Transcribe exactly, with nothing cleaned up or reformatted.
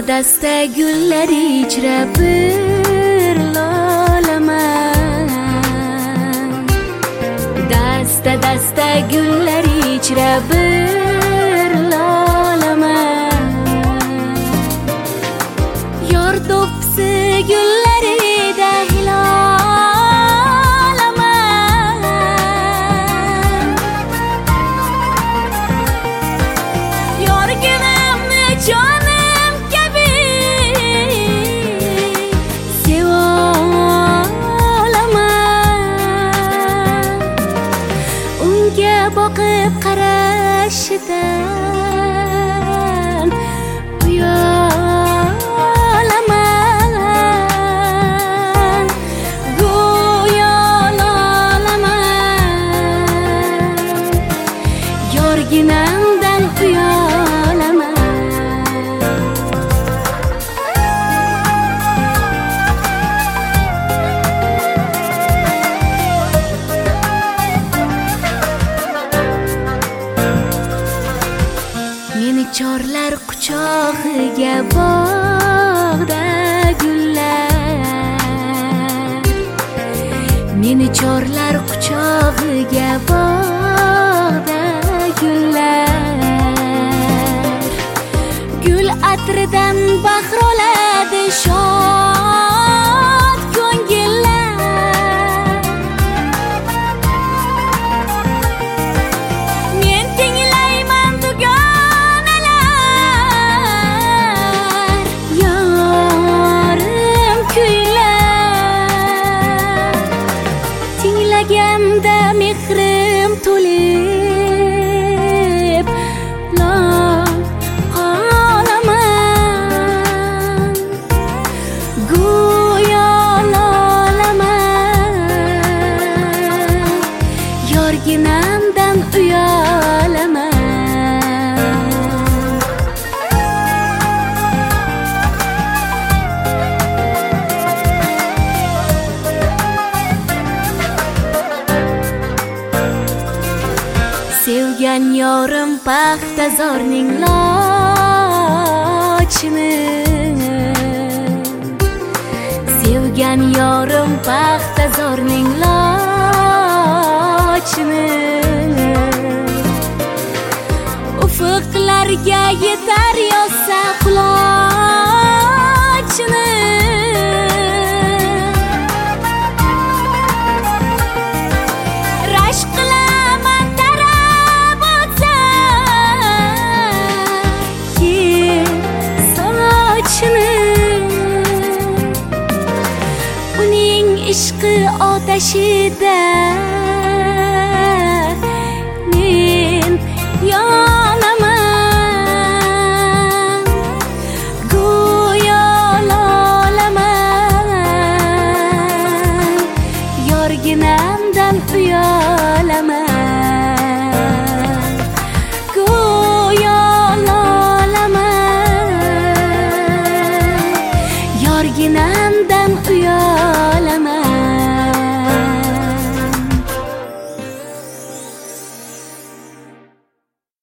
dasta gullar ichra bir lolaman. Dasta dasta gullar ichra bir lolaman. Yor do'ppisi gullarida hilolaman. Yorginimni jonim kabi sevolaman. Unga boqib qarashidan uyalaman. Go'yo lolaman. Yorginamdan uyalaman. Meni chorlar quchog'iga bog'da gullar. Meni chorlar quchog'iga bog'da gullar. Gul atridan bahr oladi shod ko'ngillar. Men tinglayman dugonalar, yorim kuylar. Tinglagamda mehrim to'lib lol qolaman. Go'yo lolaman. Yorginamdan uyalaman. Sevgan yorim paxtazorning lochini. Sevgan yorim paxtazorning lochini. Ufuqlarga yetar yozsa qulochini. Rashk qilaman tarab o'tsa sochini. Uning ishqi otashida men